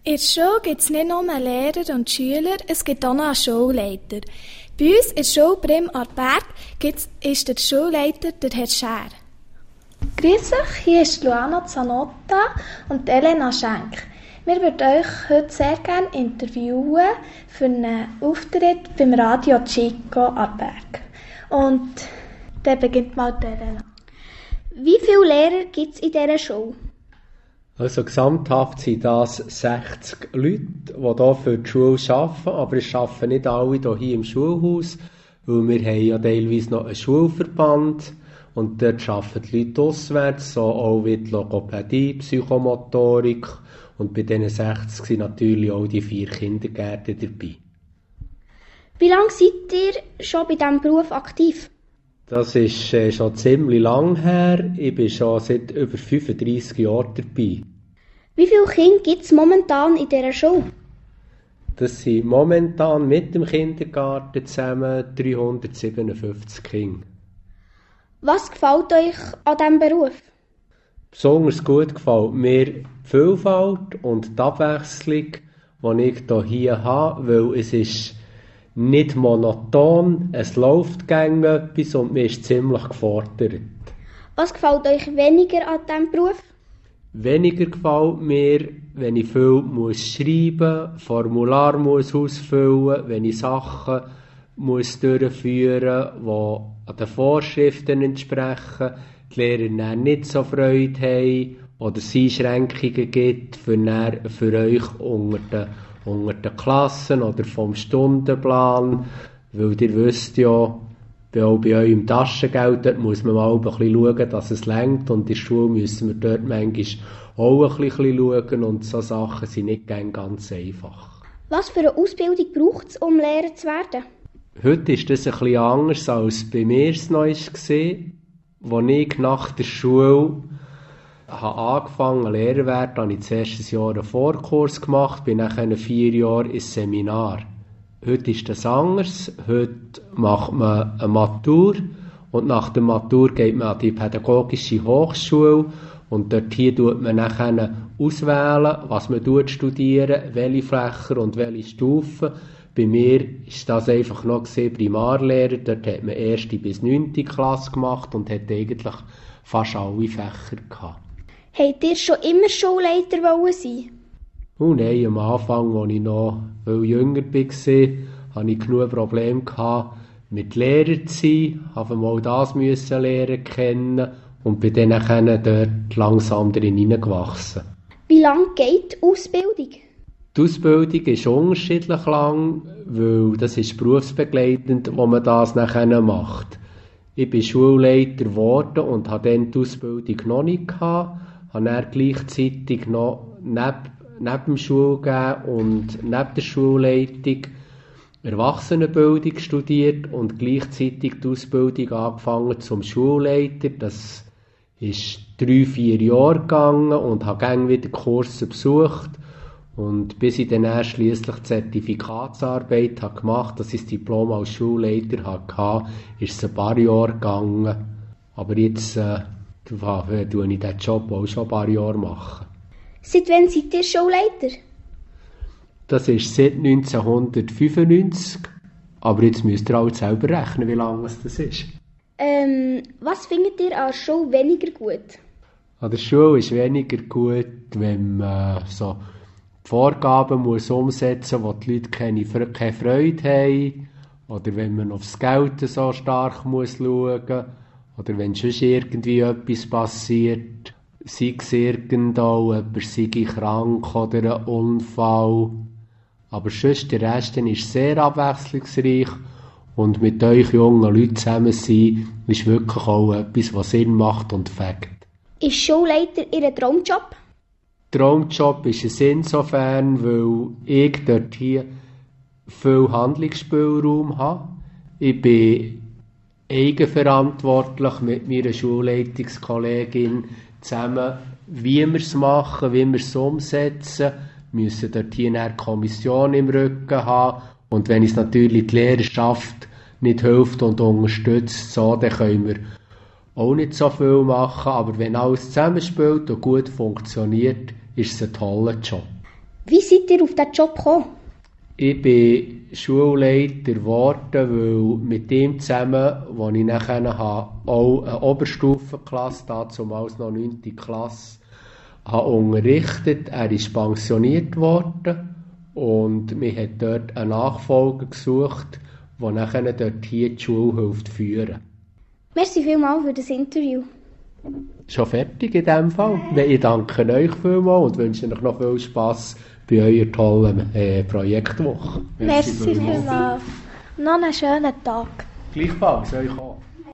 In der Schule gibt es nicht nur Lehrer und Schüler, es gibt auch noch einen Schulleiter. Bei uns in der Schule Brim Aarberg ist der Schulleiter der Herr Schär. Grüß euch, hier ist Luana Zanotta und Elena Schenk. Wir würden euch heute sehr gerne interviewen für einen Auftritt beim Radio Chico Aarberg. Und dann beginnt mal Elena. Wie viele Lehrer gibt es in dieser Schule? Also gesamthaft sind das 60 Leute, die hier für die Schule arbeiten, aber es arbeiten nicht alle hier im Schulhaus, weil wir haben ja teilweise noch einen Schulverband und dort arbeiten die Leute auswärts, so auch wie die Logopädie, Psychomotorik und bei diesen 60 sind natürlich auch die 4 Kindergärten dabei. Wie lange seid ihr schon bei diesem Beruf aktiv? Das ist schon ziemlich lang her. Ich bin schon seit über 35 Jahren dabei. Wie viele Kinder gibt es momentan in dieser Schule? Das sind momentan mit dem Kindergarten zusammen 357 Kinder. Was gefällt euch an diesem Beruf? Besonders gut gefällt mir die Vielfalt und die Abwechslung, die ich hier habe, weil es ist nicht monoton, es läuft gegen etwas und man ist ziemlich gefordert. Was gefällt euch weniger an diesem Beruf? Weniger gefällt mir, wenn ich viel schreiben muss, Formular muss ausfüllen, wenn ich Sachen muss durchführen muss, die an den Vorschriften entsprechen, die Lehrer dann nicht so Freude haben oder es Einschränkungen gibt für euch unter den Klassen oder vom Stundenplan, weil ihr wisst ja, auch bei eurem Taschengeld dort muss man mal ein bisschen schauen, dass es reicht und in der Schule müssen wir dort manchmal auch ein bisschen schauen und so Sachen sind nicht ganz einfach. Was für eine Ausbildung braucht es, um Lehrer zu werden? Heute ist das ein bisschen anders als bei mir es noch war, als ich nach der Schule angefangen Lehrer zu werden, habe ich zuerst ein Jahr einen Vorkurs gemacht, bin nachher 4 Jahre ins Seminar. Heute ist das anders. Heute macht man eine Matur und nach der Matur geht man an die Pädagogische Hochschule und dort hier tut man nachher auswählen, was man studieren, welche Fächer und welche Stufen. Bei mir ist das einfach noch Primarlehrer, dort hat man 1. bis 9. Klasse gemacht und hat eigentlich fast alle Fächer gehabt. Habt ihr schon immer Schulleiter sein? Oh nein, am Anfang, als ich noch viel jünger war, hatte ich genug Probleme mit Lehrern zu sein, habe mal das lernen kennen und bin dann dort langsam drin hineingewachsen. Wie lange geht die Ausbildung? Die Ausbildung ist unterschiedlich lang, weil das ist berufsbegleitend, wo man das nachher macht. Ich bin Schulleiter geworden und hatte dann die Ausbildung noch nicht gehabt, habe dann gleichzeitig noch neben dem Schulgehen und neben der Schulleitung Erwachsenenbildung studiert und gleichzeitig die Ausbildung angefangen zum Schulleiter. Das ist 3-4 Jahre gegangen und habe gerne wieder Kurse besucht. Und bis ich dann schliesslich die Zertifikatsarbeit gemacht habe, dass ich das Diplom als Schulleiter hatte, ist es ein paar Jahre gegangen. Aber jetzt tue ich diesen Job auch schon ein paar Jahre machen. Seit wann seid ihr Schulleiter? Das ist seit 1995. Aber jetzt müsst ihr auch selber rechnen, wie lange das ist. Was findet ihr an der Schule weniger gut? An der Schule ist weniger gut, wenn man so Vorgaben muss umsetzen muss, wo die Leute keine Freude haben. Oder wenn man aufs Geld so stark muss schauen muss. Oder wenn sonst irgendwie etwas passiert. Sei es irgendwo, jemand sei krank oder ein Unfall. Aber sonst der Rest ist sehr abwechslungsreich. Und mit euch jungen Leuten zusammen sein, ist wirklich auch etwas, was Sinn macht und fängt. Ist Schulleiter Ihr Traumjob? Traumjob ist es insofern, weil ich dort hier viel Handlungsspielraum habe. Ich bin eigenverantwortlich mit meiner Schulleitungskollegin zusammen, wie wir es machen, wie wir es umsetzen. Wir müssen dort hier eine Kommission im Rücken haben. Und wenn es natürlich die Lehrerschaft nicht hilft und unterstützt, so, dann können wir auch nicht so viel machen. Aber wenn alles zusammenspielt und gut funktioniert, ist es ein toller Job. Wie seid ihr auf diesen Job gekommen? Ich bin Schulleiter geworden, weil mit ihm zusammen, wo ich nachher auch eine Oberstufenklasse, dazumals noch 9. Klasse, habe unterrichtet. Er ist pensioniert worden und mir hat dort einen Nachfolger gesucht, der nachher dort hier die Schulhilfe führen. Merci vielmals für das Interview. Schon fertig in diesem Fall. Ich danke euch vielmals und wünsche euch noch viel Spass bei eurer tollen Projektwoche. Merci vielmals. Noch einen schönen Tag. Gleichfalls euch auch.